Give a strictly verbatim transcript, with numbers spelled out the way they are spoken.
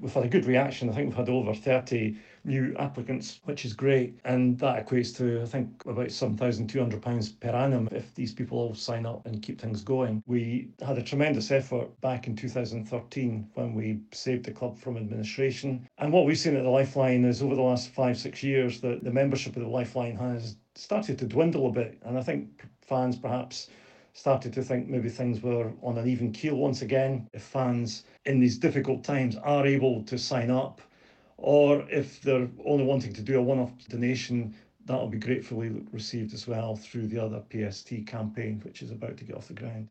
we've had a good reaction. I think we've had over thirty new applicants, which is great. And that equates to, I think, about seven thousand two hundred pounds per annum if these people all sign up and keep things going. We had a tremendous effort back in two thousand thirteen when we saved the club from administration. And what we've seen at the Lifeline is over the last five, six years that the membership of the Lifeline has started to dwindle a bit. And I think fans perhaps started to think maybe things were on an even keel once again. If fans in these difficult times are able to sign up, or if they're only wanting to do a one-off donation, that'll be gratefully received as well through the other P S T campaign, which is about to get off the ground.